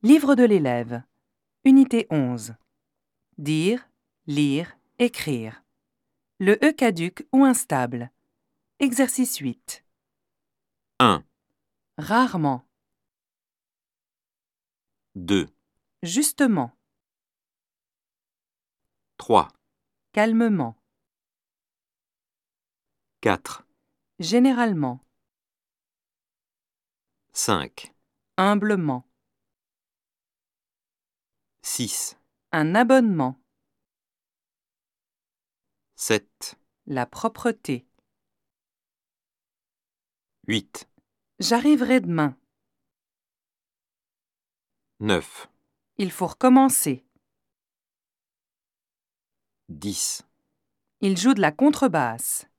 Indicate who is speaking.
Speaker 1: Livre de l'élève. Unité 11. Dire, lire, écrire. Le E caduc ou instable. Exercice 8.
Speaker 2: 1,
Speaker 1: Rarement.
Speaker 2: 2,
Speaker 1: Justement.
Speaker 2: 3,
Speaker 1: Calmement.
Speaker 2: 4,
Speaker 1: Généralement.
Speaker 2: 5,
Speaker 1: Humblement.
Speaker 2: 6,
Speaker 1: Un abonnement.
Speaker 2: 7,
Speaker 1: La propreté.
Speaker 2: 8,
Speaker 1: J'arriverai demain.
Speaker 2: 9,
Speaker 1: Il faut recommencer.
Speaker 2: 10.
Speaker 1: Il joue de la contrebasse.